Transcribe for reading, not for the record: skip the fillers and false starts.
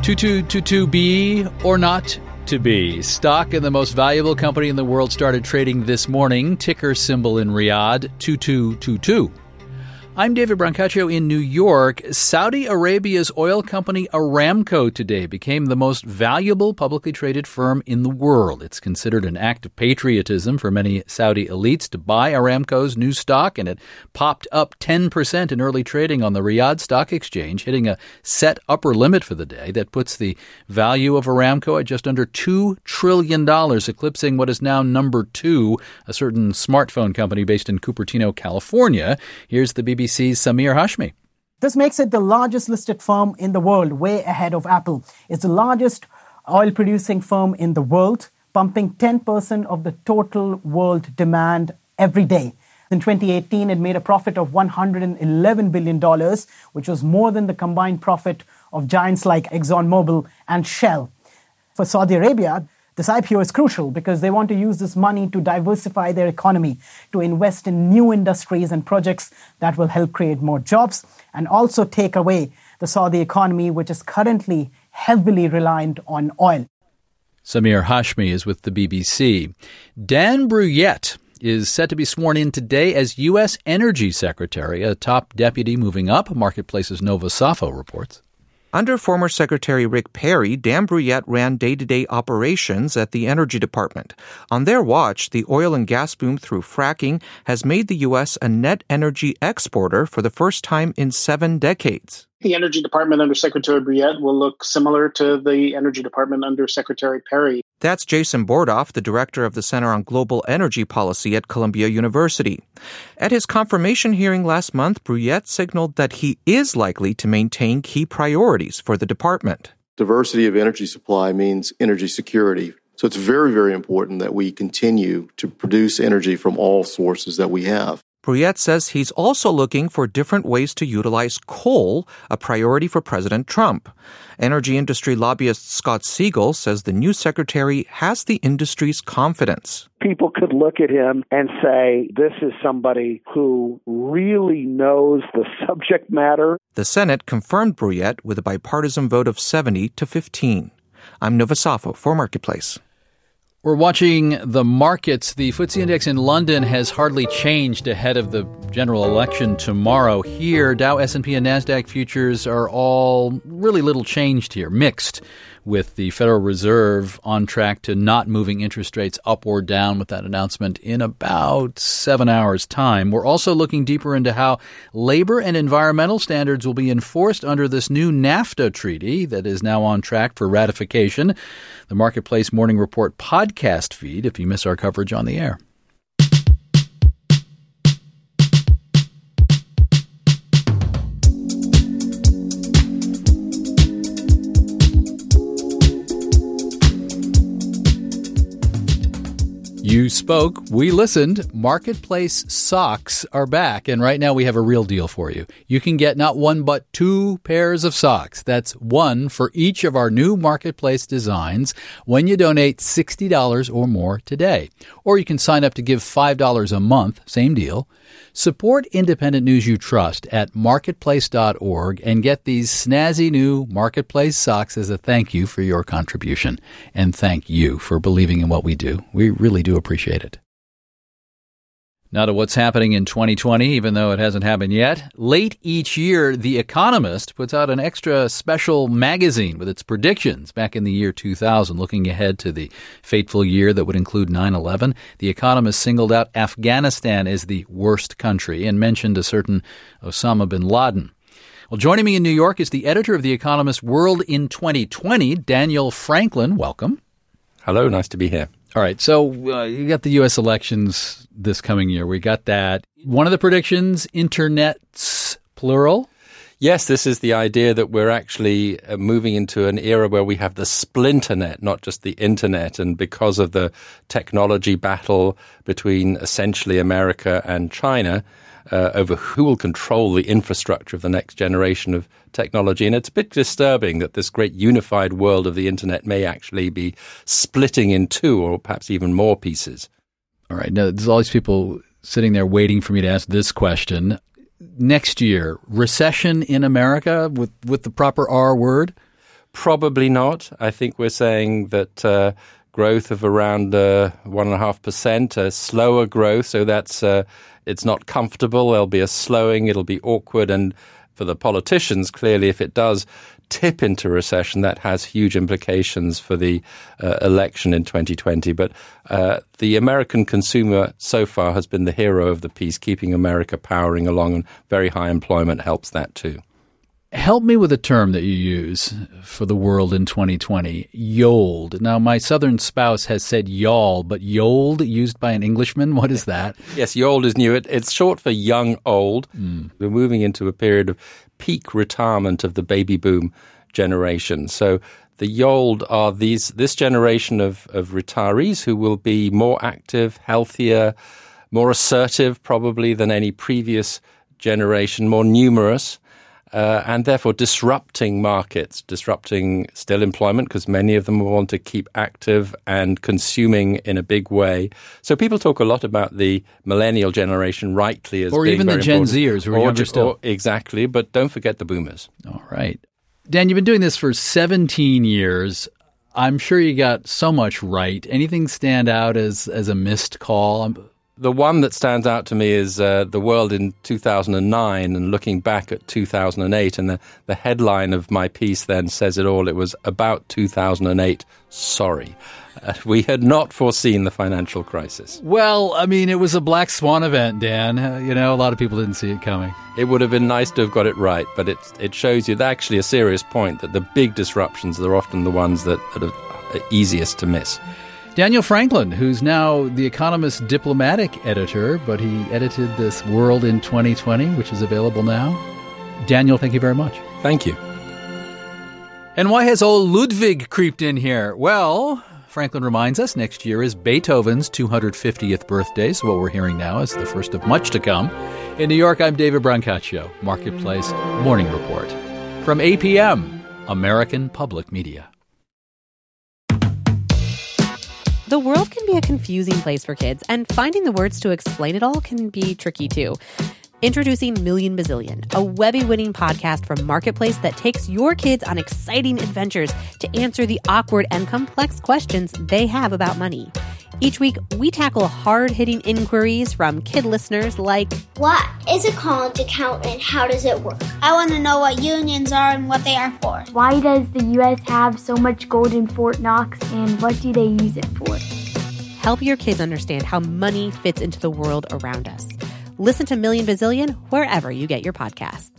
To be or not to be. Stock in the most valuable company in the world started trading this morning. Ticker symbol in Riyadh, 2222. I'm David Brancaccio in New York. Saudi Arabia's oil company Aramco today became the most valuable publicly traded firm in the world. It's considered an act of patriotism for many Saudi elites to buy Aramco's new stock, and it popped up 10% in early trading on the Riyadh Stock Exchange, hitting a set upper limit for the day that puts the value of Aramco at just under $2 trillion, eclipsing what is now number two, a certain smartphone company based in Cupertino, California. Here's the BBC's Samir Hashmi. This makes it the largest listed firm in the world, way ahead of Apple. It's the largest oil-producing firm in the world, pumping 10% of the total world demand every day. In 2018, it made a profit of $111 billion, which was more than the combined profit of giants like ExxonMobil and Shell. For Saudi Arabia, this IPO is crucial because they want to use this money to diversify their economy, to invest in new industries and projects that will help create more jobs and also take away the Saudi economy, which is currently heavily reliant on oil. Samir Hashmi is with the BBC. Dan Brouillette is set to be sworn in today as U.S. Energy Secretary, a top deputy moving up, Marketplace's Nova Safo reports. Under former Secretary Rick Perry, Dan Brouillette ran day-to-day operations at the Energy Department. On their watch, the oil and gas boom through fracking has made the U.S. a net energy exporter for the first time in 7 decades. The Energy Department under Secretary Brouillette will look similar to the Energy Department under Secretary Perry. That's Jason Bordoff, the director of the Center on Global Energy Policy at Columbia University. At his confirmation hearing last month, Brouillette signaled that he is likely to maintain key priorities for the department. Diversity of energy supply means energy security. So it's very, very important that we continue to produce energy from all sources that we have. Brouillette says he's also looking for different ways to utilize coal, a priority for President Trump. Energy industry lobbyist Scott Siegel says the new secretary has the industry's confidence. People could look at him and say, this is somebody who really knows the subject matter. The Senate confirmed Brouillette with a bipartisan vote of 70-15. I'm Nova Safo for Marketplace. We're watching the markets. The FTSE index in London has hardly changed ahead of the general election tomorrow. Here, Dow, S&P, and NASDAQ futures are all really little changed here, mixed, with the Federal Reserve on track to not moving interest rates up or down with that announcement in about 7 hours' time. We're also looking deeper into how labor and environmental standards will be enforced under this new NAFTA treaty that is now on track for ratification. The Marketplace Morning Report podcast feed if you miss our coverage on the air. You spoke, we listened. Marketplace socks are back, and right now we have a real deal for you. You can get not one but 2 pairs of socks. That's one for each of our new Marketplace designs when you donate $60 or more today. Or you can sign up to give $5 a month, same deal. Support independent news you trust at marketplace.org and get these snazzy new Marketplace socks as a thank you for your contribution. And thank you for believing in what we do. We really do appreciate it. Now to what's happening in 2020, even though it hasn't happened yet. Late each year, The Economist puts out an extra special magazine with its predictions back in the year 2000, looking ahead to the fateful year that would include 9/11. The Economist singled out Afghanistan as the worst country and mentioned a certain Osama bin Laden. Well, joining me in New York is the editor of The Economist World in 2020, Daniel Franklin. Welcome. Hello, nice to be here. All right, so you got the U.S. elections this coming year. We got that. One of the predictions, internets, plural. Yes, this is the idea that we're actually moving into an era where we have the splinternet, not just the internet. And because of the technology battle between essentially America and China, over who will control the infrastructure of the next generation of technology. And it's a bit disturbing that this great unified world of the internet may actually be splitting in 2 or perhaps even more pieces. All right. Now, there's all these people sitting there waiting for me to ask this question. Next year, recession in America with the proper R word? Probably not. I think we're saying that growth of around 1.5%, a slower growth, so that's it's not comfortable. There'll be a slowing. It'll be awkward. And for the politicians, clearly, if it does tip into recession, that has huge implications for the election in 2020. But the American consumer so far has been the hero of the piece, keeping America powering along, and very high employment helps that too. Help me with a term that you use for the world in 2020, yold. Now, my southern spouse has said y'all, but yold used by an Englishman, what is that? Yes, yold is new. It's short for young old. We're moving into a period of peak retirement of the baby boom generation. So the yold are this generation of retirees who will be more active, healthier, more assertive probably than any previous generation, more numerous. And therefore disrupting markets, disrupting still employment, because many of them will want to keep active and consuming in a big way. So people talk a lot about the millennial generation, rightly, as or being even the Gen important. Zers who are younger still. Exactly, but don't forget the boomers. All right. Dan, you've been doing this for 17 years. I'm sure you got so much right. Anything stand out as a missed call? The one that stands out to me is the world in 2009 and looking back at 2008. And the headline of my piece then says it all. It was about 2008. Sorry. We had not foreseen the financial crisis. Well, I mean, it was a black swan event, Dan. A lot of people didn't see it coming. It would have been nice to have got it right, but it shows you actually a serious point that the big disruptions are often the ones that are easiest to miss. Daniel Franklin, who's now the Economist diplomatic editor, but he edited this World in 2020, which is available now. Daniel, thank you very much. Thank you. And why has old Ludwig creeped in here? Well, Franklin reminds us next year is Beethoven's 250th birthday, so what we're hearing now is the first of much to come. In New York, I'm David Brancaccio, Marketplace Morning Report. From APM, American Public Media. The world can be a confusing place for kids, and finding the words to explain it all can be tricky too. Introducing Million Bazillion, a Webby-winning podcast from Marketplace that takes your kids on exciting adventures to answer the awkward and complex questions they have about money. Each week, we tackle hard-hitting inquiries from kid listeners like, what is a college account and how does it work? I want to know what unions are and what they are for. Why does the U.S. have so much gold in Fort Knox and what do they use it for? Help your kids understand how money fits into the world around us. Listen to Million Bazillion wherever you get your podcasts.